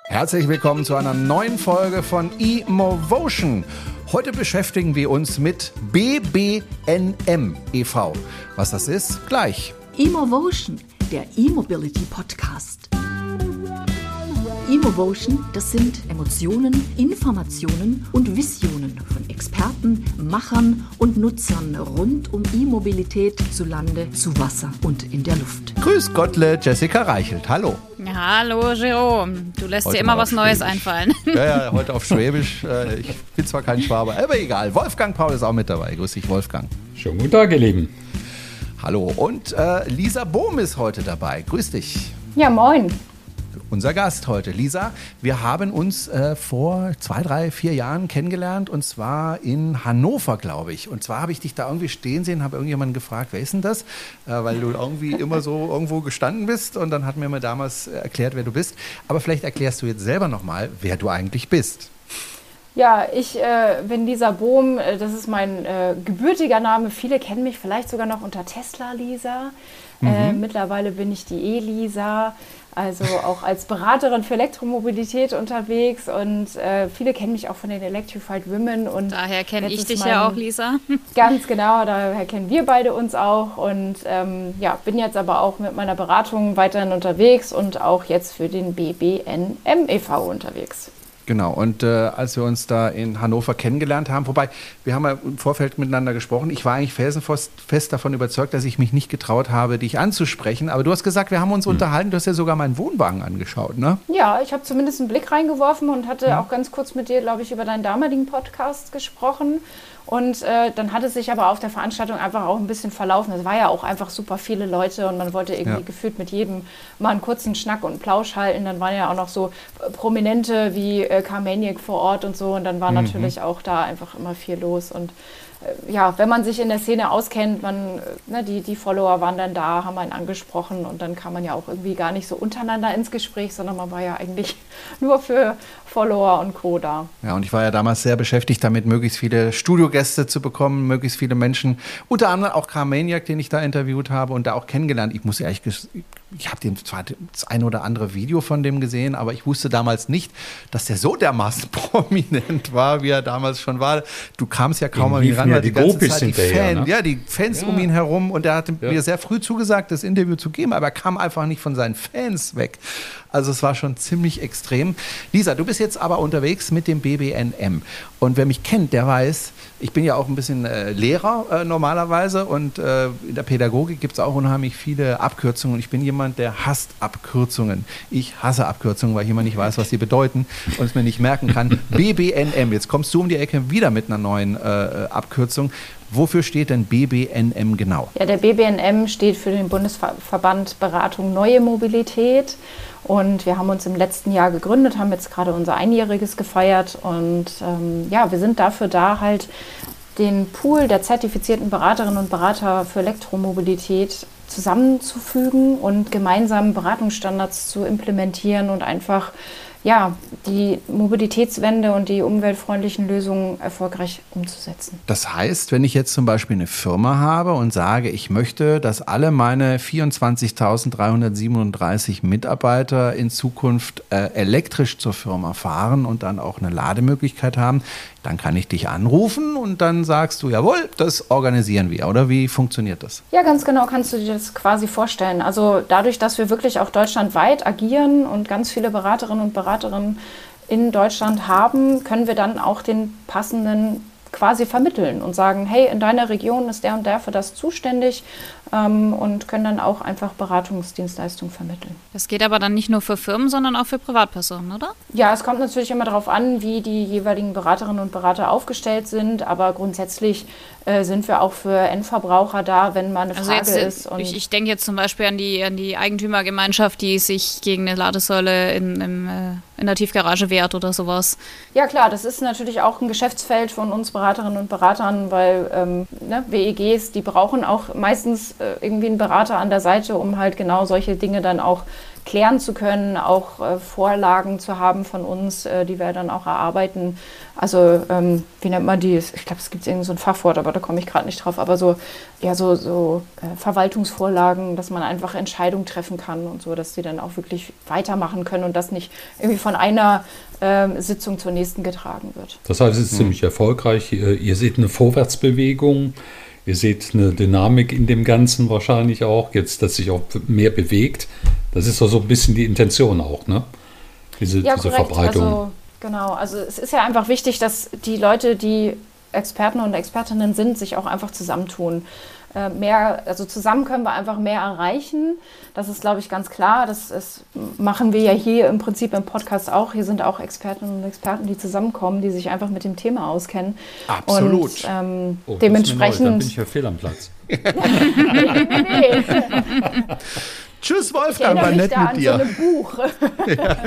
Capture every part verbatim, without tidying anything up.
Herzlich willkommen zu einer neuen Folge von eMovotion. Heute beschäftigen wir uns mit B B N M e V. Was das ist, gleich. eMovotion, der E-Mobility Podcast. eMovotion, das sind Emotionen, Informationen und Visionen von Experten, Machern und Nutzern rund um E-Mobilität zu Lande, zu Wasser und in der Luft. Grüß Gottle, Jessica Reichelt. Hallo. Hallo Jerome, du lässt heute dir immer was Neues einfallen. Ja, ja, heute auf Schwäbisch. Ich bin zwar kein Schwabe, aber egal. Wolfgang Paul ist auch mit dabei. Grüß dich, Wolfgang. Schönen guten Tag, ihr Lieben. Hallo. Und äh, Lisa Bohm ist heute dabei. Grüß dich. Ja, moin. Unser Gast heute. Lisa, wir haben uns äh, vor zwei, drei, vier Jahren kennengelernt und zwar in Hannover, glaube ich. Und zwar habe ich dich da irgendwie stehen sehen, habe irgendjemanden gefragt, wer ist denn das? Äh, weil du irgendwie immer so irgendwo gestanden bist und dann hat mir mal damals erklärt, wer du bist. Aber vielleicht erklärst du jetzt selber nochmal, wer du eigentlich bist. Ja, ich äh, bin Lisa Bohm, das ist mein äh, gebürtiger Name. Viele kennen mich vielleicht sogar noch unter Tesla Lisa. Mhm. Äh, mittlerweile bin ich die E-Lisa, also auch als Beraterin für Elektromobilität unterwegs und äh, viele kennen mich auch von den Electrified Women. Und daher kenne ich dich mein, ja auch, Lisa. Ganz genau, daher kennen wir beide uns auch und ähm, ja, bin jetzt aber auch mit meiner Beratung weiterhin unterwegs und auch jetzt für den B B N M e V unterwegs. Genau, und äh, als wir uns da in Hannover kennengelernt haben, wobei, wir haben ja im Vorfeld miteinander gesprochen, ich war eigentlich felsenfest fest davon überzeugt, dass ich mich nicht getraut habe, dich anzusprechen, aber du hast gesagt, wir haben uns hm. unterhalten, du hast ja sogar meinen Wohnwagen angeschaut, ne? Ja, ich habe zumindest einen Blick reingeworfen und hatte hm. auch ganz kurz mit dir, glaube ich, über deinen damaligen Podcast gesprochen. Und äh, dann hat es sich aber auf der Veranstaltung einfach auch ein bisschen verlaufen. Es war ja auch einfach super viele Leute und man wollte irgendwie ja. gefühlt mit jedem mal einen kurzen Schnack und einen Plausch halten. Dann waren ja auch noch so Prominente wie äh, Carmaniac vor Ort und so. Und dann war mhm. natürlich auch da einfach immer viel los. Und äh, ja, wenn man sich in der Szene auskennt, man, ne, die, die Follower waren dann da, haben einen angesprochen und dann kam man ja auch irgendwie gar nicht so untereinander ins Gespräch, sondern man war ja eigentlich nur für Follower und Co. da. Ja, und ich war ja damals sehr beschäftigt damit, möglichst viele Studiogäste zu bekommen, möglichst viele Menschen, unter anderem auch Carmaniac, den ich da interviewt habe und da auch kennengelernt. Ich muss ehrlich gesagt, ich habe zwar das ein oder andere Video von dem gesehen, aber ich wusste damals nicht, dass der so dermaßen prominent war, wie er damals schon war. Du kamst ja kaum an ihn ran, weil die, die ganze Zeit die Fans, ne? ja, die Fans ja. um ihn herum und er hatte ja. mir sehr früh zugesagt, das Interview zu geben, aber er kam einfach nicht von seinen Fans weg. Also es war schon ziemlich extrem. Lisa, du bist jetzt aber unterwegs mit dem B B N M und wer mich kennt, der weiß, ich bin ja auch ein bisschen äh, Lehrer äh, normalerweise und äh, in der Pädagogik gibt es auch unheimlich viele Abkürzungen und ich bin jemand, der hasst Abkürzungen. Ich hasse Abkürzungen, weil ich immer nicht weiß, was sie bedeuten und es mir nicht merken kann. B B N M, jetzt kommst du um die Ecke wieder mit einer neuen äh, Abkürzung. Wofür steht denn B B N M genau? Ja, der B B N M steht für den Bundesverband Beratung Neue Mobilität. Und wir haben uns im letzten Jahr gegründet, haben jetzt gerade unser Einjähriges gefeiert. Und ähm, ja, wir sind dafür da, halt den Pool der zertifizierten Beraterinnen und Berater für Elektromobilität zusammenzufügen und gemeinsam Beratungsstandards zu implementieren und einfach ja, die Mobilitätswende und die umweltfreundlichen Lösungen erfolgreich umzusetzen. Das heißt, wenn ich jetzt zum Beispiel eine Firma habe und sage, ich möchte, dass alle meine vierundzwanzigtausenddreihundertsiebenunddreißig Mitarbeiter in Zukunft äh, elektrisch zur Firma fahren und dann auch eine Lademöglichkeit haben, dann kann ich dich anrufen und dann sagst du, jawohl, das organisieren wir. Oder wie funktioniert das? Ja, ganz genau kannst du dir das quasi vorstellen. Also dadurch, dass wir wirklich auch deutschlandweit agieren und ganz viele Beraterinnen und Berater in Deutschland haben, können wir dann auch den passenden quasi vermitteln und sagen, hey, in deiner Region ist der und der für das zuständig ähm, und können dann auch einfach Beratungsdienstleistungen vermitteln. Das geht aber dann nicht nur für Firmen, sondern auch für Privatpersonen, oder? Ja, es kommt natürlich immer darauf an, wie die jeweiligen Beraterinnen und Berater aufgestellt sind, aber grundsätzlich äh, sind wir auch für Endverbraucher da, wenn mal eine also Frage jetzt, ist. Und ich, ich denke jetzt zum Beispiel an die, an die Eigentümergemeinschaft, die sich gegen eine Ladesäule in, im, äh, in der Tiefgarage wehrt oder sowas. Ja klar, das ist natürlich auch ein Geschäftsfeld von uns Beraterinnen und Beratern, weil ähm, ne, W E Gs, die brauchen auch meistens äh, irgendwie einen Berater an der Seite, um halt genau solche Dinge dann auch klären zu können, auch äh, Vorlagen zu haben von uns, äh, die wir dann auch erarbeiten. Also ähm, wie nennt man die? Ich glaube, es gibt irgendwie so ein Fachwort, aber da komme ich gerade nicht drauf. Aber so, ja, so, so äh, Verwaltungsvorlagen, dass man einfach Entscheidungen treffen kann und so, dass die dann auch wirklich weitermachen können und das nicht irgendwie von einer ähm, Sitzung zur nächsten getragen wird. Das heißt, es ist hm. ziemlich erfolgreich. Ihr, ihr seht eine Vorwärtsbewegung. Ihr seht eine Dynamik in dem Ganzen wahrscheinlich auch, jetzt, dass sich auch mehr bewegt. Das ist doch so ein bisschen die Intention auch, ne? Diese, ja, diese korrekt. Verbreitung. Also, genau, also es ist ja einfach wichtig, dass die Leute, die Experten und Expertinnen sind, sich auch einfach zusammentun. Äh, mehr, also zusammen können wir einfach mehr erreichen. Das ist, glaube ich, ganz klar. Das ist, machen wir ja hier im Prinzip im Podcast auch. Hier sind auch Expertinnen und Experten, die zusammenkommen, die sich einfach mit dem Thema auskennen. Absolut. Und ähm, oh, dementsprechend. Dann bin ich ja fehl am Platz. nee, nee, nee. Tschüss, Wolfgang, war nett da mit dir. So ein Buch. Ja.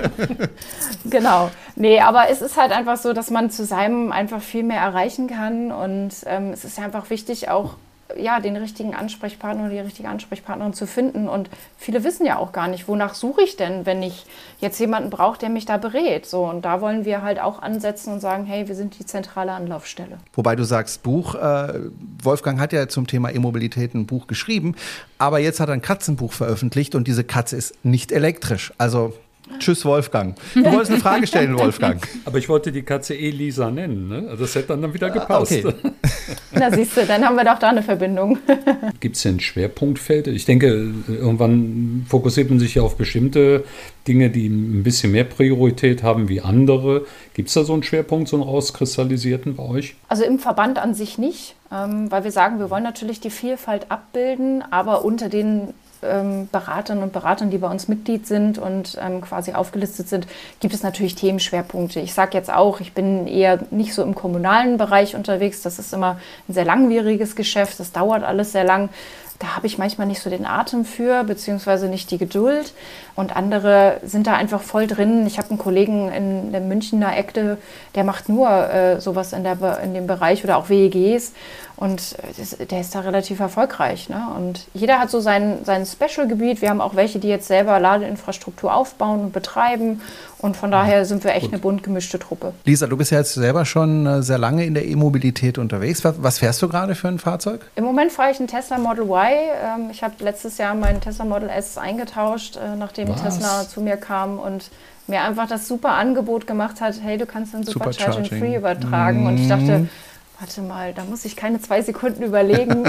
Genau. Nee, aber es ist halt einfach so, dass man zusammen einfach viel mehr erreichen kann. Und ähm, es ist einfach wichtig, auch ja, den richtigen Ansprechpartner oder die richtige Ansprechpartnerin zu finden. Und viele wissen ja auch gar nicht, wonach suche ich denn, wenn ich jetzt jemanden brauche, der mich da berät. So, und da wollen wir halt auch ansetzen und sagen, hey, wir sind die zentrale Anlaufstelle. Wobei du sagst Buch, äh, Wolfgang hat ja zum Thema E-Mobilität ein Buch geschrieben, aber jetzt hat er ein Katzenbuch veröffentlicht und diese Katze ist nicht elektrisch. Also tschüss, Wolfgang. Du wolltest eine Frage stellen, Wolfgang. Aber ich wollte die Katze Elisa nennen, ne? Also das hätte dann, dann wieder gepasst. Okay. Na siehst du, dann haben wir doch da eine Verbindung. Gibt es denn Schwerpunktfelder? Ich denke, irgendwann fokussiert man sich ja auf bestimmte Dinge, die ein bisschen mehr Priorität haben wie andere. Gibt es da so einen Schwerpunkt, so einen rauskristallisierten bei euch? Also im Verband an sich nicht, ähm, weil wir sagen, wir wollen natürlich die Vielfalt abbilden, aber unter den Ähm, Beratern und Beratern, die bei uns Mitglied sind und ähm, quasi aufgelistet sind, gibt es natürlich Themenschwerpunkte. Ich sage jetzt auch, ich bin eher nicht so im kommunalen Bereich unterwegs. Das ist immer ein sehr langwieriges Geschäft. Das dauert alles sehr lang. Da habe ich manchmal nicht so den Atem für, beziehungsweise nicht die Geduld. Und andere sind da einfach voll drin. Ich habe einen Kollegen in der Münchner Ecke, der macht nur äh, sowas in, der, in dem Bereich oder auch W E Gs. Und das, der ist da relativ erfolgreich. Ne? Und jeder hat so sein, sein Special-Gebiet. Wir haben auch welche, die jetzt selber Ladeinfrastruktur aufbauen und betreiben. Und von daher sind wir echt Gut. eine bunt gemischte Truppe. Lisa, du bist ja jetzt selber schon sehr lange in der E-Mobilität unterwegs. Was, was fährst du gerade für ein Fahrzeug? Im Moment fahre ich einen Tesla Model Y. Ich habe letztes Jahr meinen Tesla Model S eingetauscht, nachdem was? Tesla zu mir kam und mir einfach das super Angebot gemacht hat, hey, du kannst dann Supercharging Free übertragen. Mm. Und ich dachte, warte mal, da muss ich keine zwei Sekunden überlegen.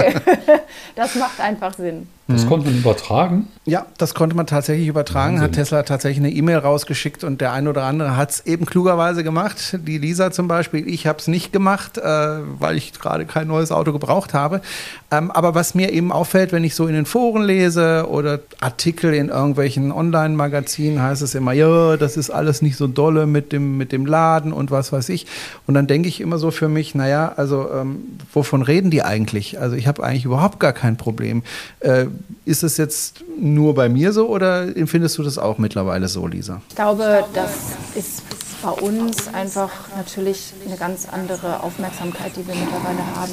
Das macht einfach Sinn. Das konnte man übertragen? Ja, das konnte man tatsächlich übertragen. Wahnsinn. Hat Tesla tatsächlich eine E-Mail rausgeschickt und der ein oder andere hat es eben klugerweise gemacht. Die Lisa zum Beispiel, ich habe es nicht gemacht, äh, weil ich gerade kein neues Auto gebraucht habe. Ähm, aber was mir eben auffällt, wenn ich so in den Foren lese oder Artikel in irgendwelchen Online-Magazinen, heißt es immer, ja, das ist alles nicht so dolle mit dem, mit dem Laden und was weiß ich. Und dann denke ich immer so für mich, naja, also ähm, wovon reden die eigentlich? Also ich habe eigentlich überhaupt gar kein Problem. Äh, Ist es jetzt nur bei mir so oder empfindest du das auch mittlerweile so, Lisa? Ich glaube, das ist bei uns einfach natürlich eine ganz andere Aufmerksamkeit, die wir mittlerweile haben.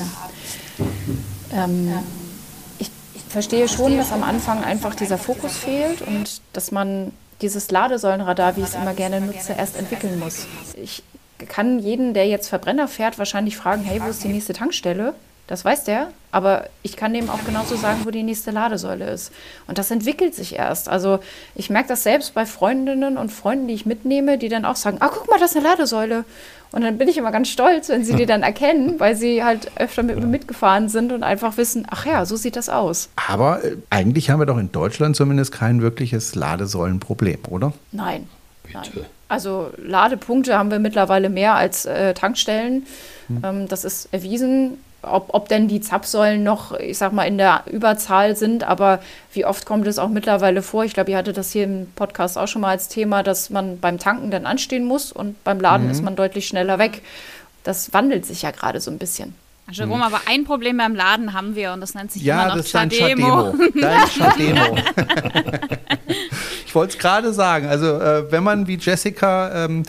Ähm, ich, ich verstehe schon, dass am Anfang einfach dieser Fokus fehlt und dass man dieses Ladesäulenradar, wie ich es immer gerne nutze, erst entwickeln muss. Ich kann jeden, der jetzt Verbrenner fährt, wahrscheinlich fragen, hey, wo ist die nächste Tankstelle? Das weiß der, aber ich kann dem auch genauso sagen, wo die nächste Ladesäule ist. Und das entwickelt sich erst. Also ich merke das selbst bei Freundinnen und Freunden, die ich mitnehme, die dann auch sagen, ah, guck mal, das ist eine Ladesäule. Und dann bin ich immer ganz stolz, wenn sie die dann erkennen, weil sie halt öfter mit mir mitgefahren sind und einfach wissen, ach ja, so sieht das aus. Aber äh, eigentlich haben wir doch in Deutschland zumindest kein wirkliches Ladesäulenproblem, oder? Nein. Nein. Also Ladepunkte haben wir mittlerweile mehr als äh, Tankstellen. Hm. Ähm, das ist erwiesen. Ob, ob denn die Zapfsäulen noch, ich sag mal, in der Überzahl sind, aber wie oft kommt es auch mittlerweile vor? Ich glaube, ihr hattet das hier im Podcast auch schon mal als Thema, dass man beim Tanken dann anstehen muss und beim Laden mhm. ist man deutlich schneller weg. Das wandelt sich ja gerade so ein bisschen. Jerome, aber ein Problem beim Laden haben wir und das nennt sich ja, immer noch das Chademo. Dein Chademo. Ich wollte es gerade sagen, also äh, wenn man wie Jessica ähm,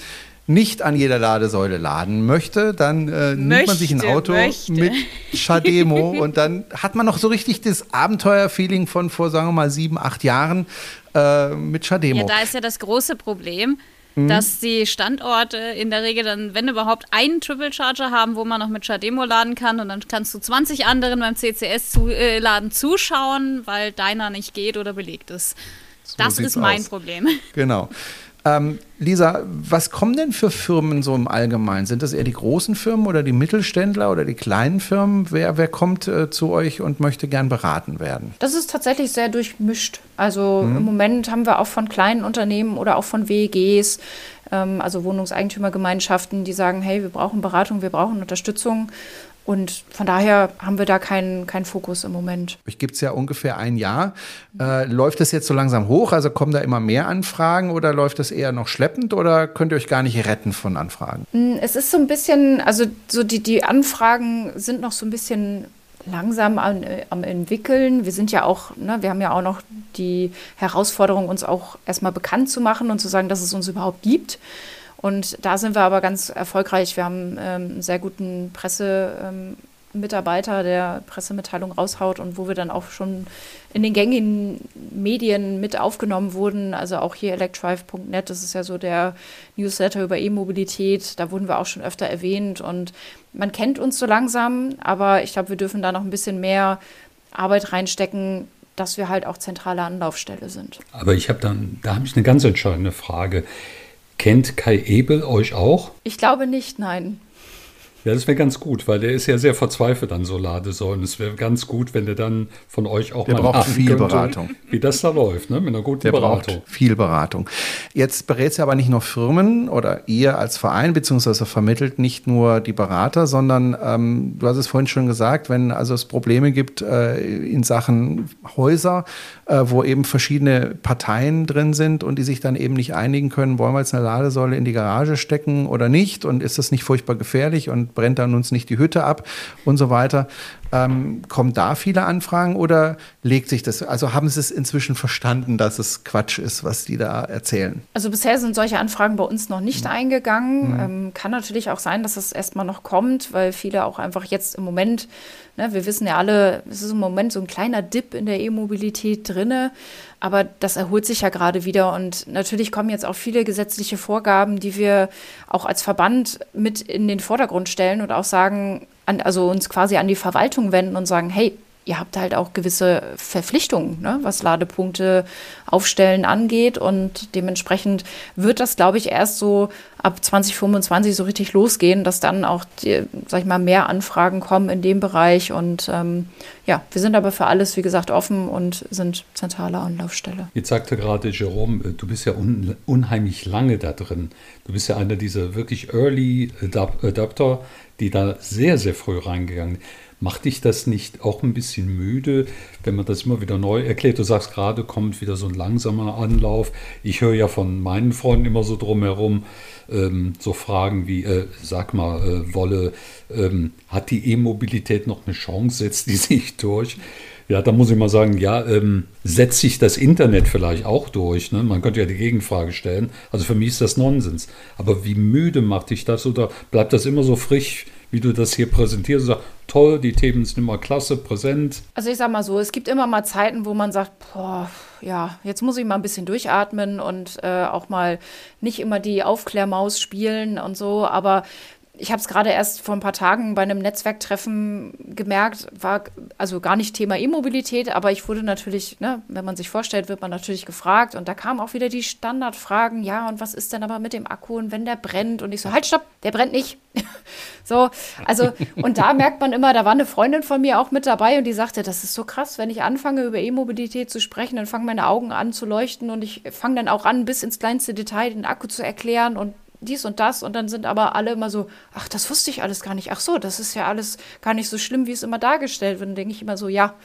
nicht an jeder Ladesäule laden möchte, dann äh, nimmt man sich ein Auto möchte. mit Chademo und dann hat man noch so richtig das Abenteuerfeeling von vor, sagen wir mal, sieben, acht Jahren äh, mit Chademo. Ja, da ist ja das große Problem, dass die Standorte in der Regel dann, wenn überhaupt, einen Triple Charger haben, wo man noch mit Chademo laden kann und dann kannst du zwanzig anderen beim C C S-Laden zuschauen, weil deiner nicht geht oder belegt ist. So das ist mein aus. Problem. Genau. Ähm, Lisa, was kommen denn für Firmen so im Allgemeinen? Sind das eher die großen Firmen oder die Mittelständler oder die kleinen Firmen? Wer, wer kommt äh, zu euch und möchte gern beraten werden? Das ist tatsächlich sehr durchmischt. Also mhm. im Moment haben wir auch von kleinen Unternehmen oder auch von W E Gs, ähm, also Wohnungseigentümergemeinschaften, die sagen, hey, wir brauchen Beratung, wir brauchen Unterstützung. Und von daher haben wir da keinen keinen Fokus im Moment. Euch gibt es ja ungefähr ein Jahr. Äh, läuft das jetzt so langsam hoch? Also kommen da immer mehr Anfragen oder läuft das eher noch schleppend oder könnt ihr euch gar nicht retten von Anfragen? Es ist so ein bisschen, also so die, die Anfragen sind noch so ein bisschen langsam am, am entwickeln. Wir sind ja auch, ne, wir haben ja auch noch die Herausforderung, uns auch erstmal bekannt zu machen und zu sagen, dass es uns überhaupt gibt. Und da sind wir aber ganz erfolgreich. Wir haben ähm, einen sehr guten Pressemitarbeiter, ähm, der Pressemitteilung raushaut und wo wir dann auch schon in den gängigen Medien mit aufgenommen wurden. Also auch hier electrive punkt net, das ist ja so der Newsletter über E-Mobilität. Da wurden wir auch schon öfter erwähnt und man kennt uns so langsam, aber ich glaube, wir dürfen da noch ein bisschen mehr Arbeit reinstecken, dass wir halt auch zentrale Anlaufstelle sind. Aber ich habe dann, da habe ich eine ganz entscheidende Frage. Kennt Kai Ebel euch auch? Ich glaube nicht, nein. Ja, das wäre ganz gut, weil der ist ja sehr verzweifelt an so Ladesäulen. Es wäre ganz gut, wenn der dann von euch auch der mal braucht viel könnte, Beratung. Wie das da läuft, ne? Mit einer guten der Beratung. Braucht viel Beratung. Jetzt berät ihr aber nicht nur Firmen oder ihr als Verein, beziehungsweise vermittelt nicht nur die Berater, sondern ähm, du hast es vorhin schon gesagt, wenn also es Probleme gibt äh, in Sachen Häuser, äh, wo eben verschiedene Parteien drin sind und die sich dann eben nicht einigen können, wollen wir jetzt eine Ladesäule in die Garage stecken oder nicht und ist das nicht furchtbar gefährlich und brennt dann uns nicht die Hütte ab und so weiter. Ähm, kommen da viele Anfragen oder legt sich das, also haben Sie es inzwischen verstanden, dass es Quatsch ist, was die da erzählen? Also bisher sind solche Anfragen bei uns noch nicht mhm. eingegangen. Mhm. Ähm, kann natürlich auch sein, dass es erstmal noch kommt, weil viele auch einfach jetzt im Moment, ne, wir wissen ja alle, es ist im Moment so ein kleiner Dip in der E-Mobilität drinne, aber das erholt sich ja gerade wieder und natürlich kommen jetzt auch viele gesetzliche Vorgaben, die wir auch als Verband mit in den Vordergrund stellen und auch sagen, an, also uns quasi an die Verwaltung wenden und sagen, hey, ihr habt halt auch gewisse Verpflichtungen, ne, was Ladepunkte aufstellen angeht und dementsprechend wird das, glaube ich, erst so ab zwanzig fünfundzwanzig so richtig losgehen, dass dann auch, die, sag ich mal, mehr Anfragen kommen in dem Bereich und ähm, ja, wir sind aber für alles, wie gesagt, offen und sind zentrale Anlaufstelle. Jetzt sagte gerade Jerome, du bist ja un- unheimlich lange da drin. Du bist ja einer dieser wirklich Early Adapter, die da sehr, sehr früh reingegangen sind. Macht dich das nicht auch ein bisschen müde, wenn man das immer wieder neu erklärt? Du sagst gerade, kommt wieder so ein langsamer Anlauf. Ich höre ja von meinen Freunden immer so drumherum, ähm, so Fragen wie, äh, sag mal, äh, Wolle, ähm, hat die E-Mobilität noch eine Chance? Setzt die sich durch? Ja, da muss ich mal sagen, ja, ähm, setzt sich das Internet vielleicht auch durch? Ne? Man könnte ja die Gegenfrage stellen. Also für mich ist das Nonsens. Aber wie müde macht dich das oder bleibt das immer so frisch, wie du das hier präsentierst? Sag, toll, die Themen sind immer klasse, präsent. Also ich sag mal so, es gibt immer mal Zeiten, wo man sagt, boah, ja, jetzt muss ich mal ein bisschen durchatmen und äh, auch mal nicht immer die Aufklärmaus spielen und so, aber ich habe es gerade erst vor ein paar Tagen bei einem Netzwerktreffen gemerkt, war also gar nicht Thema E-Mobilität, aber ich wurde natürlich, ne, wenn man sich vorstellt, wird man natürlich gefragt und da kamen auch wieder die Standardfragen, ja, und was ist denn aber mit dem Akku und wenn der brennt? Und ich so, halt, stopp, der brennt nicht. So, also, und da merkt man immer, da war eine Freundin von mir auch mit dabei und die sagte, das ist so krass, wenn ich anfange, über E-Mobilität zu sprechen, dann fangen meine Augen an zu leuchten und ich fange dann auch an, bis ins kleinste Detail den Akku zu erklären und dies und das und dann sind aber alle immer so, ach, das wusste ich alles gar nicht, ach so, das ist ja alles gar nicht so schlimm, wie es immer dargestellt wird. Und denke ich immer so, ja,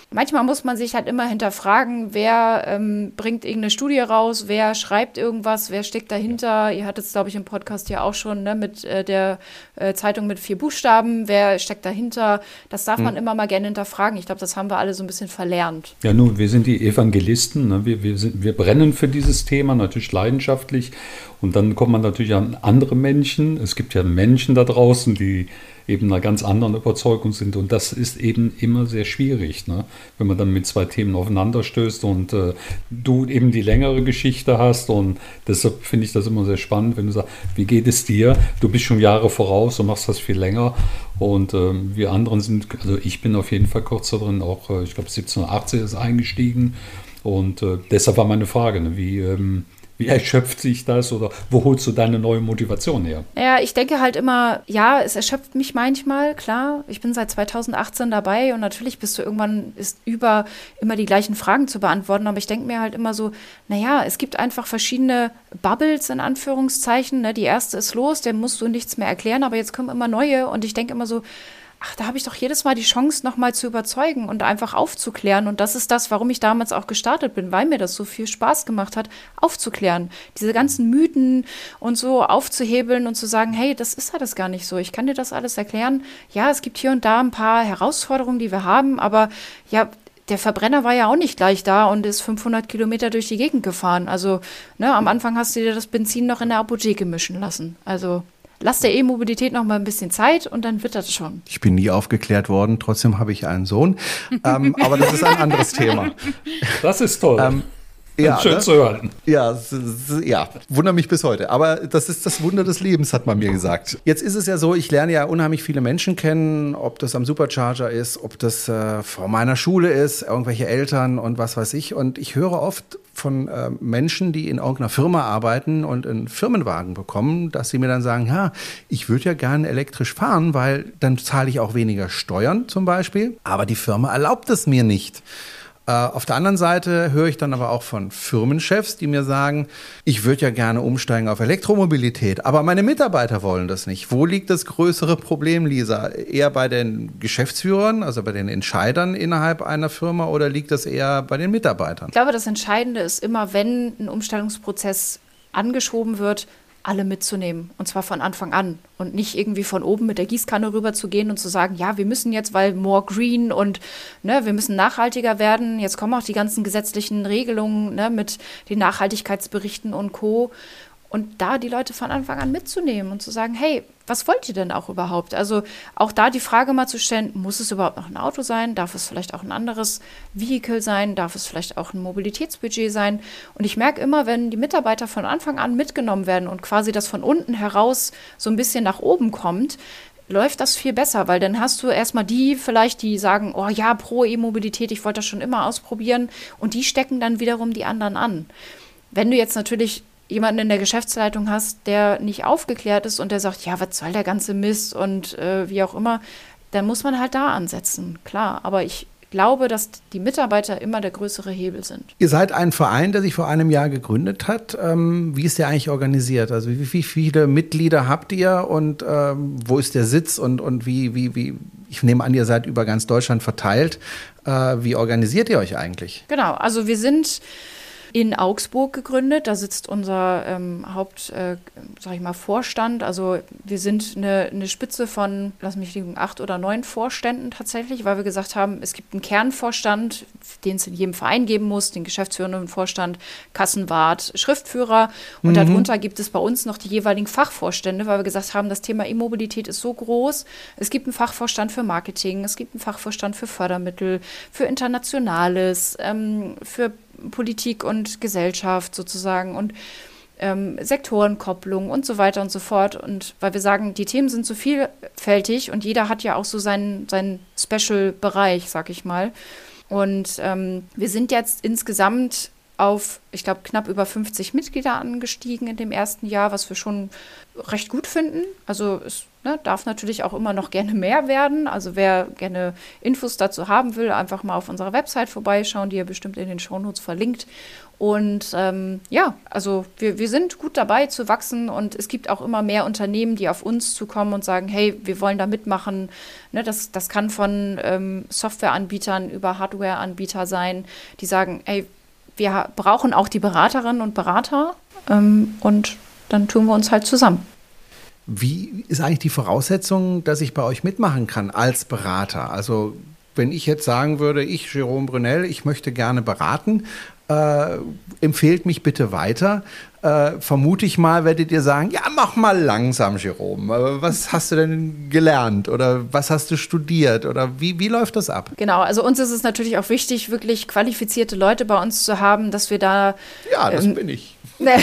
manchmal muss man sich halt immer hinterfragen, wer ähm, bringt irgendeine Studie raus, wer schreibt irgendwas, wer steckt dahinter. Ihr hattet es, glaube ich, im Podcast ja auch schon, ne, mit äh, der äh, Zeitung mit vier Buchstaben, wer steckt dahinter. Das darf hm. man immer mal gerne hinterfragen. Ich glaube, das haben wir alle so ein bisschen verlernt. Ja, nun, wir sind die Evangelisten, ne? wir, wir, sind, wir brennen für dieses Thema, natürlich leidenschaftlich. Und dann kommt man natürlich an andere Menschen. Es gibt ja Menschen da draußen, die eben einer ganz anderen Überzeugung sind. Und das ist eben immer sehr schwierig, ne? Wenn man dann mit zwei Themen aufeinander stößt und äh, du eben die längere Geschichte hast. Und deshalb finde ich das immer sehr spannend, wenn du sagst, wie geht es dir? Du bist schon Jahre voraus und machst das viel länger. Und äh, wir anderen sind, also ich bin auf jeden Fall kurz da drin, auch äh, ich glaube siebzehnhundertachtzig ist eingestiegen. Und äh, deshalb war meine Frage, ne? wie... Ähm, Wie erschöpft sich das oder wo holst du deine neue Motivation her? Ja, ich denke halt immer, ja, es erschöpft mich manchmal, klar. Ich bin seit zweitausendachtzehn dabei und natürlich bist du irgendwann ist über immer die gleichen Fragen zu beantworten. Aber ich denke mir halt immer so, naja, es gibt einfach verschiedene Bubbles in Anführungszeichen. Ne? Die erste ist los, der musst du nichts mehr erklären, aber jetzt kommen immer neue und ich denke immer so, ach, da habe ich doch jedes Mal die Chance, nochmal zu überzeugen und einfach aufzuklären. Und das ist das, warum ich damals auch gestartet bin, weil mir das so viel Spaß gemacht hat, aufzuklären. Diese ganzen Mythen und so aufzuhebeln und zu sagen, hey, das ist ja das gar nicht so. Ich kann dir das alles erklären. Ja, es gibt hier und da ein paar Herausforderungen, die wir haben, aber ja, der Verbrenner war ja auch nicht gleich da und ist fünfhundert Kilometer durch die Gegend gefahren. Also, ne, am Anfang hast du dir das Benzin noch in der Apotheke mischen lassen. Also, lass der E-Mobilität noch mal ein bisschen Zeit und dann wird das schon. Ich bin nie aufgeklärt worden, trotzdem habe ich einen Sohn. ähm, aber das ist ein anderes Thema. Das ist toll. Ähm, Ja, schön ne? zu hören. Ja, ja, wundert mich bis heute. Aber das ist das Wunder des Lebens, hat man mir gesagt. Jetzt ist es ja so, ich lerne ja unheimlich viele Menschen kennen, ob das am Supercharger ist, ob das äh, vor meiner Schule ist, irgendwelche Eltern und was weiß ich. Und ich höre oft von äh, Menschen, die in irgendeiner Firma arbeiten und einen Firmenwagen bekommen, dass sie mir dann sagen, ja, ich würde ja gerne elektrisch fahren, weil dann zahle ich auch weniger Steuern zum Beispiel. Aber die Firma erlaubt es mir nicht. Auf der anderen Seite höre ich dann aber auch von Firmenchefs, die mir sagen, ich würde ja gerne umsteigen auf Elektromobilität, aber meine Mitarbeiter wollen das nicht. Wo liegt das größere Problem, Lisa? Eher bei den Geschäftsführern, also bei den Entscheidern innerhalb einer Firma oder liegt das eher bei den Mitarbeitern? Ich glaube, das Entscheidende ist immer, wenn ein Umstellungsprozess angeschoben wird, alle mitzunehmen und zwar von Anfang an und nicht irgendwie von oben mit der Gießkanne rüber zu gehen und zu sagen, ja, wir müssen jetzt, weil more green und ne, wir müssen nachhaltiger werden, jetzt kommen auch die ganzen gesetzlichen Regelungen ne, mit den Nachhaltigkeitsberichten und Co. Und da die Leute von Anfang an mitzunehmen und zu sagen, hey, was wollt ihr denn auch überhaupt? Also auch da die Frage mal zu stellen, muss es überhaupt noch ein Auto sein? Darf es vielleicht auch ein anderes Vehikel sein? Darf es vielleicht auch ein Mobilitätsbudget sein? Und ich merke immer, wenn die Mitarbeiter von Anfang an mitgenommen werden und quasi das von unten heraus so ein bisschen nach oben kommt, läuft das viel besser, weil dann hast du erstmal die vielleicht, die sagen, oh ja, pro E-Mobilität, ich wollte das schon immer ausprobieren und die stecken dann wiederum die anderen an. Wenn du jetzt natürlich jemanden in der Geschäftsleitung hast, der nicht aufgeklärt ist und der sagt, ja, was soll der ganze Mist und äh, wie auch immer, dann muss man halt da ansetzen, klar. Aber ich glaube, dass die Mitarbeiter immer der größere Hebel sind. Ihr seid ein Verein, der sich vor einem Jahr gegründet hat. Ähm, wie ist der eigentlich organisiert? Also wie, wie viele Mitglieder habt ihr und ähm, wo ist der Sitz und, und wie, wie, wie, ich nehme an, ihr seid über ganz Deutschland verteilt. Äh, wie organisiert ihr euch eigentlich? Genau, also wir sind in Augsburg gegründet. Da sitzt unser ähm, Haupt, äh, sag ich mal, Vorstand. Also wir sind eine, eine Spitze von, lass mich liegen, acht oder neun Vorständen tatsächlich, weil wir gesagt haben, es gibt einen Kernvorstand, den es in jedem Verein geben muss, den geschäftsführenden Vorstand, Kassenwart, Schriftführer. Und mhm. darunter gibt es bei uns noch die jeweiligen Fachvorstände, weil wir gesagt haben, das Thema E-Mobilität ist so groß. Es gibt einen Fachvorstand für Marketing, es gibt einen Fachvorstand für Fördermittel, für Internationales, ähm, für Politik und Gesellschaft sozusagen und ähm, Sektorenkopplung und so weiter und so fort. Und weil wir sagen, die Themen sind so vielfältig und jeder hat ja auch so seinen, seinen Special-Bereich, sag ich mal. Und ähm, wir sind jetzt insgesamt auf, ich glaube, knapp über fünfzig Mitglieder angestiegen in dem ersten Jahr, was wir schon recht gut finden. Also es ne, darf natürlich auch immer noch gerne mehr werden. Also wer gerne Infos dazu haben will, einfach mal auf unserer Website vorbeischauen, die ihr bestimmt in den Shownotes verlinkt. Und ähm, ja, also wir, wir sind gut dabei zu wachsen und es gibt auch immer mehr Unternehmen, die auf uns zukommen und sagen, hey, wir wollen da mitmachen. Ne, das, das kann von ähm, Softwareanbietern über Hardwareanbieter sein, die sagen, hey, wir brauchen auch die Beraterinnen und Berater ähm, und dann tun wir uns halt zusammen. Wie ist eigentlich die Voraussetzung, dass ich bei euch mitmachen kann als Berater? Also wenn ich jetzt sagen würde, ich, Jérôme Brunel, ich möchte gerne beraten, äh, empfehlt mich bitte weiter. Äh, vermute ich mal, werdet ihr sagen, ja, mach mal langsam, Jérôme. Was hast du denn gelernt oder was hast du studiert oder wie, wie läuft das ab? Genau, also uns ist es natürlich auch wichtig, wirklich qualifizierte Leute bei uns zu haben, dass wir da... Ja, das ähm, bin ich.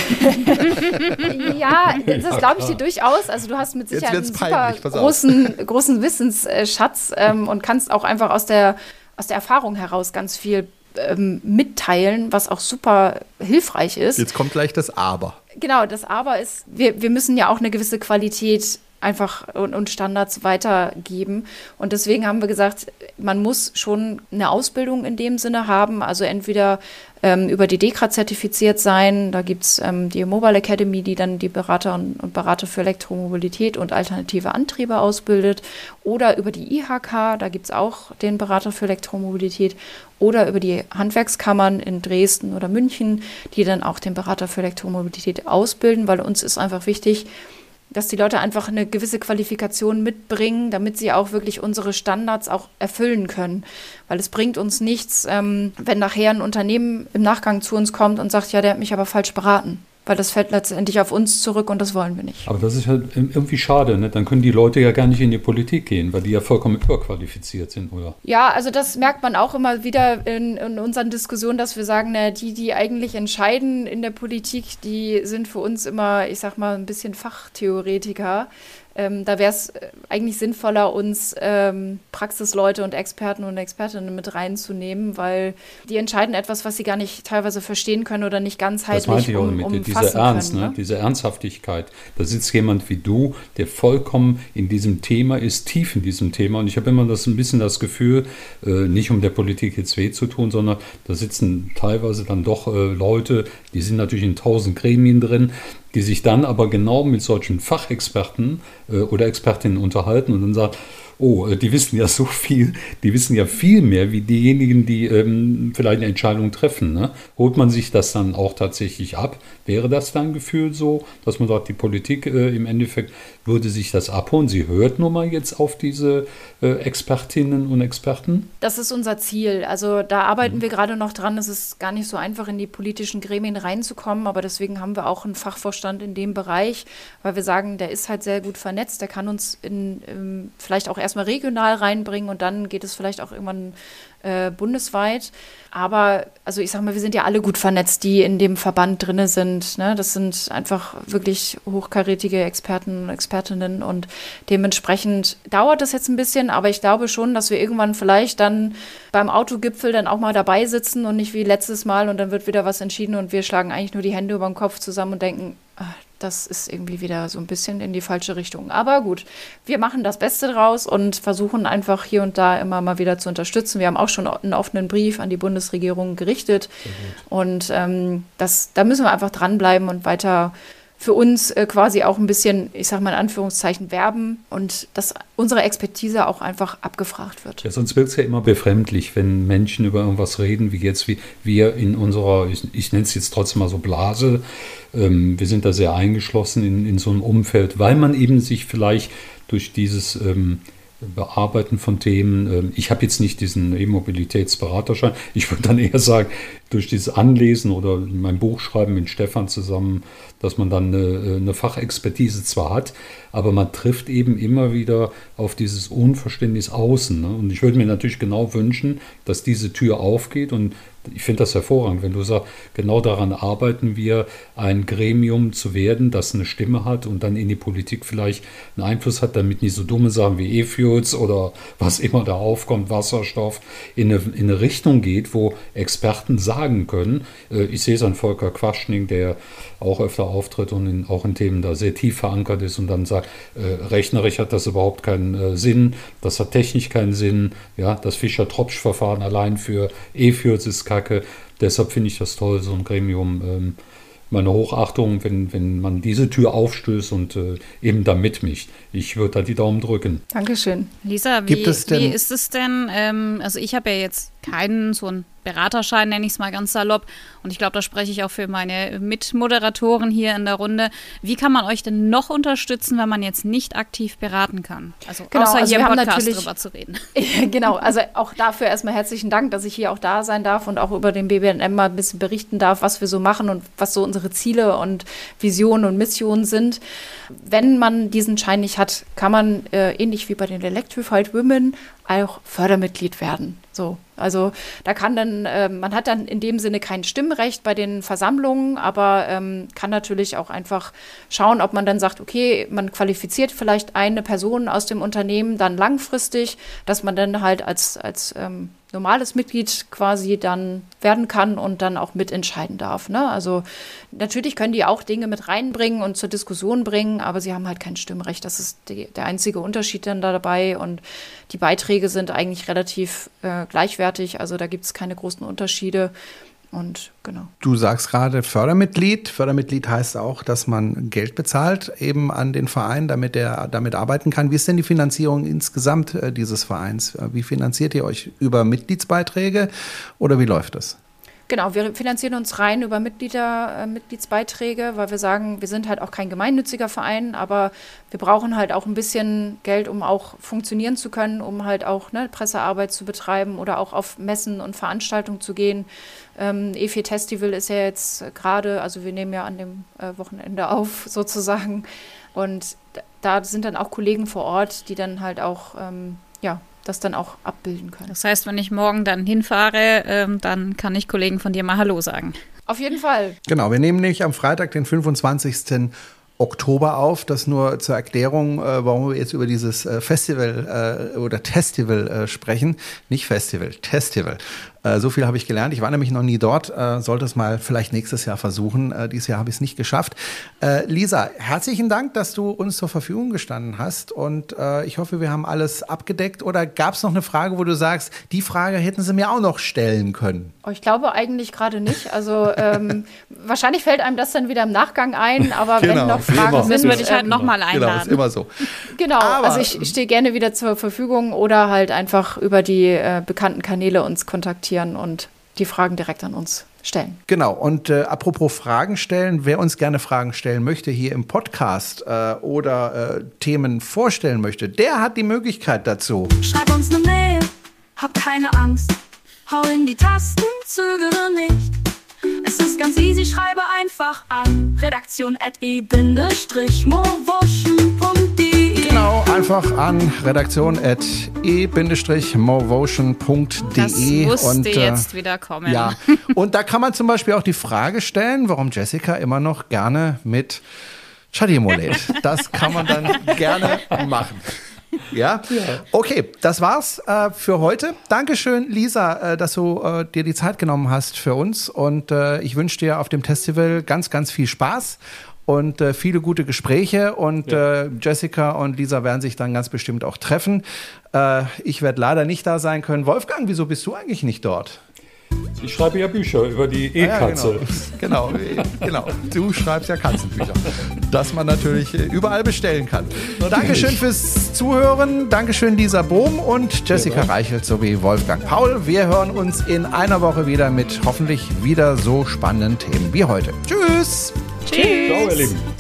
Ja, das glaube ich dir durchaus. Also du hast mit Sicherheit einen super großen, großen Wissensschatz ähm, und kannst auch einfach aus der, aus der Erfahrung heraus ganz viel ähm, mitteilen, was auch super hilfreich ist. Jetzt kommt gleich das Aber. Genau, das Aber ist, wir, wir müssen ja auch eine gewisse Qualität einfach und, und Standards weitergeben. Und deswegen haben wir gesagt, man muss schon eine Ausbildung in dem Sinne haben, also entweder ähm, über die DEKRA zertifiziert sein, da gibt es ähm, die Mobile Academy, die dann die Berater und, und Berater für Elektromobilität und alternative Antriebe ausbildet, oder über die I H K, da gibt es auch den Berater für Elektromobilität, oder über die Handwerkskammern in Dresden oder München, die dann auch den Berater für Elektromobilität ausbilden, weil uns ist einfach wichtig, dass die Leute einfach eine gewisse Qualifikation mitbringen, damit sie auch wirklich unsere Standards auch erfüllen können. Weil es bringt uns nichts, ähm, wenn nachher ein Unternehmen im Nachgang zu uns kommt und sagt, ja, der hat mich aber falsch beraten. Weil das fällt letztendlich auf uns zurück und das wollen wir nicht. Aber das ist halt irgendwie schade, ne? Dann können die Leute ja gar nicht in die Politik gehen, weil die ja vollkommen überqualifiziert sind, oder? Ja, also das merkt man auch immer wieder in, in unseren Diskussionen, dass wir sagen, na, die, die eigentlich entscheiden in der Politik, die sind für uns immer, ich sag mal, ein bisschen Fachtheoretiker. Ähm, da wäre es eigentlich sinnvoller, uns ähm, Praxisleute und Experten und Expertinnen mit reinzunehmen, weil die entscheiden etwas, was sie gar nicht teilweise verstehen können oder nicht ganzheitlich das meinte ich auch um, mit umfassen dieser Ernst, können. Ne? Ne? Diese Ernsthaftigkeit. Da sitzt jemand wie du, der vollkommen in diesem Thema ist, tief in diesem Thema. Und ich habe immer das ein bisschen das Gefühl, äh, nicht um der Politik jetzt weh zu tun, sondern da sitzen teilweise dann doch äh, Leute, die sind natürlich in tausend Gremien drin, die sich dann aber genau mit solchen Fachexperten äh, oder Expertinnen unterhalten und dann sagt, oh, äh, die wissen ja so viel, die wissen ja viel mehr wie diejenigen, die ähm, vielleicht eine Entscheidung treffen. Ne? Holt man sich das dann auch tatsächlich ab? Wäre das dein Gefühl so, dass man sagt, die Politik äh, im Endeffekt würde sich das abholen? Sie hört nur mal jetzt auf diese äh, Expertinnen und Experten? Das ist unser Ziel. Also da arbeiten mhm. wir gerade noch dran. Es ist gar nicht so einfach, in die politischen Gremien reinzukommen, aber deswegen haben wir auch einen Fachvorstand in dem Bereich, weil wir sagen, der ist halt sehr gut vernetzt, der kann uns in, in, vielleicht auch erstmal regional reinbringen und dann geht es vielleicht auch irgendwann äh, bundesweit. Aber, also ich sag mal, wir sind ja alle gut vernetzt, die in dem Verband drin sind. Ne? Das sind einfach wirklich hochkarätige Experten und Expertinnen und dementsprechend dauert das jetzt ein bisschen, aber ich glaube schon, dass wir irgendwann vielleicht dann beim Autogipfel dann auch mal dabei sitzen und nicht wie letztes Mal und dann wird wieder was entschieden und wir schlagen eigentlich nur die Hände über den Kopf zusammen und denken, ach, das ist irgendwie wieder so ein bisschen in die falsche Richtung. Aber gut, wir machen das Beste draus und versuchen einfach hier und da immer mal wieder zu unterstützen. Wir haben auch schon einen offenen Brief an die Bundesregierung gerichtet. Und ähm, das, da müssen wir einfach dranbleiben und weiter für uns äh, quasi auch ein bisschen, ich sag mal in Anführungszeichen, werben und dass unsere Expertise auch einfach abgefragt wird. Ja, sonst wird es ja immer befremdlich, wenn Menschen über irgendwas reden, wie jetzt, wie wir in unserer, ich, ich nenne es jetzt trotzdem mal so Blase, ähm, wir sind da sehr eingeschlossen in, in so einem Umfeld, weil man eben sich vielleicht durch dieses ähm, Bearbeiten von Themen, ich habe jetzt nicht diesen E-Mobilitätsberaterschein, ich würde dann eher sagen, durch dieses Anlesen oder mein Buch schreiben mit Stefan zusammen, dass man dann eine, eine Fachexpertise zwar hat, aber man trifft eben immer wieder auf dieses Unverständnis außen. Ne? Und ich würde mir natürlich genau wünschen, dass diese Tür aufgeht und Ich finde das hervorragend, wenn du sagst, genau daran arbeiten wir, ein Gremium zu werden, das eine Stimme hat und dann in die Politik vielleicht einen Einfluss hat, damit nicht so dumme Sachen wie E-Fuels oder was immer da aufkommt, Wasserstoff, in eine, in eine Richtung geht, wo Experten sagen können, äh, ich sehe es an Volker Quaschning, der auch öfter auftritt und in, auch in Themen da sehr tief verankert ist und dann sagt, äh, rechnerisch hat das überhaupt keinen äh, Sinn, das hat technisch keinen Sinn, ja, das Fischer-Tropsch-Verfahren allein für E-Fuels ist Kacke. Deshalb finde ich das toll, so ein Gremium. Ähm, meine Hochachtung, wenn, wenn man diese Tür aufstößt und äh, eben da mitmischt. Ich würde da die Daumen drücken. Dankeschön. Lisa, wie, wie ist es denn? Ähm, also ich habe ja jetzt keinen so einen Beraterschein, nenne ich es mal ganz salopp. Und ich glaube, da spreche ich auch für meine Mitmoderatoren hier in der Runde. Wie kann man euch denn noch unterstützen, wenn man jetzt nicht aktiv beraten kann? Also genau, außer also hier wir im haben Podcast natürlich, drüber zu reden. Genau, also auch dafür erstmal herzlichen Dank, dass ich hier auch da sein darf und auch über den B B N M mal ein bisschen berichten darf, was wir so machen und was so unsere Ziele und Visionen und Missionen sind. Wenn man diesen Schein nicht hat, kann man äh, ähnlich wie bei den Electrified Women auch Fördermitglied werden. So, also da kann dann, äh, man hat dann in dem Sinne kein Stimmrecht bei den Versammlungen, aber ähm, kann natürlich auch einfach schauen, ob man dann sagt, okay, man qualifiziert vielleicht eine Person aus dem Unternehmen dann langfristig, dass man dann halt als, als ähm, normales Mitglied quasi dann werden kann und dann auch mitentscheiden darf. Ne? Also natürlich können die auch Dinge mit reinbringen und zur Diskussion bringen, aber sie haben halt kein Stimmrecht. Das ist die, der einzige Unterschied dann da dabei und die Beiträge sind eigentlich relativ äh, gleichwertig, also da gibt es keine großen Unterschiede. Und genau. Du sagst gerade Fördermitglied. Fördermitglied heißt auch, dass man Geld bezahlt eben an den Verein, damit er damit arbeiten kann. Wie ist denn die Finanzierung insgesamt äh, dieses Vereins? Wie finanziert ihr euch? Über Mitgliedsbeiträge oder wie läuft das? Genau, wir finanzieren uns rein über Mitglieder, äh, Mitgliedsbeiträge, weil wir sagen, wir sind halt auch kein gemeinnütziger Verein, aber wir brauchen halt auch ein bisschen Geld, um auch funktionieren zu können, um halt auch ne, Pressearbeit zu betreiben oder auch auf Messen und Veranstaltungen zu gehen. Ähm, E vier Festival ist ja jetzt gerade, also wir nehmen ja an dem äh, Wochenende auf sozusagen und da sind dann auch Kollegen vor Ort, die dann halt auch, ähm, ja, das dann auch abbilden können. Das heißt, wenn ich morgen dann hinfahre, ähm, dann kann ich Kollegen von dir mal Hallo sagen. Auf jeden Fall. Genau, wir nehmen nämlich am Freitag, den fünfundzwanzigsten Oktober auf. Das nur zur Erklärung, äh, warum wir jetzt über dieses äh, Festival äh, oder Testival äh, sprechen. Nicht Festival, Testival. Äh, so viel habe ich gelernt. Ich war nämlich noch nie dort. Äh, sollte es mal vielleicht nächstes Jahr versuchen. Äh, dieses Jahr habe ich es nicht geschafft. Äh, Lisa, herzlichen Dank, dass du uns zur Verfügung gestanden hast. Und äh, ich hoffe, wir haben alles abgedeckt. Oder gab es noch eine Frage, wo du sagst, die Frage hätten sie mir auch noch stellen können? Oh, ich glaube eigentlich gerade nicht. Also ähm, wahrscheinlich fällt einem das dann wieder im Nachgang ein. Aber genau, wenn noch Fragen sind, müssen wir dich halt nochmal einladen. Genau, ist immer so. Genau, aber, also ich stehe gerne wieder zur Verfügung oder halt einfach über die äh, bekannten Kanäle uns kontaktieren und die Fragen direkt an uns stellen. Genau, und äh, apropos Fragen stellen, wer uns gerne Fragen stellen möchte hier im Podcast äh, oder äh, Themen vorstellen möchte, der hat die Möglichkeit dazu. Schreib uns eine Mail, hab keine Angst, hau in die Tasten, zögere nicht. Es ist ganz easy, schreibe einfach an redaktion at e movotion punkt de. Genau, einfach an redaktion at e movotion punkt de. Das musste und, äh, jetzt wieder kommen. Ja, und da kann man zum Beispiel auch die Frage stellen, warum Jessica immer noch gerne mit Chademo lädt. Das kann man dann gerne machen. Ja? Ja, okay, das war's äh, für heute. Dankeschön, Lisa, äh, dass du äh, dir die Zeit genommen hast für uns und äh, ich wünsche dir auf dem Festival ganz, ganz viel Spaß und äh, viele gute Gespräche und ja. äh, Jessica und Lisa werden sich dann ganz bestimmt auch treffen. Äh, ich werde leider nicht da sein können. Wolfgang, wieso bist du eigentlich nicht dort? Ich schreibe ja Bücher über die E-Katze. Ja, genau. genau, genau. Du schreibst ja Katzenbücher, das man natürlich überall bestellen kann. Natürlich. Dankeschön fürs Zuhören. Dankeschön, Lisa Bohm und Jessica ja. Reichelt sowie Wolfgang Paul. Wir hören uns in einer Woche wieder mit hoffentlich wieder so spannenden Themen wie heute. Tschüss. Tschüss. Ciao, ihr Lieben.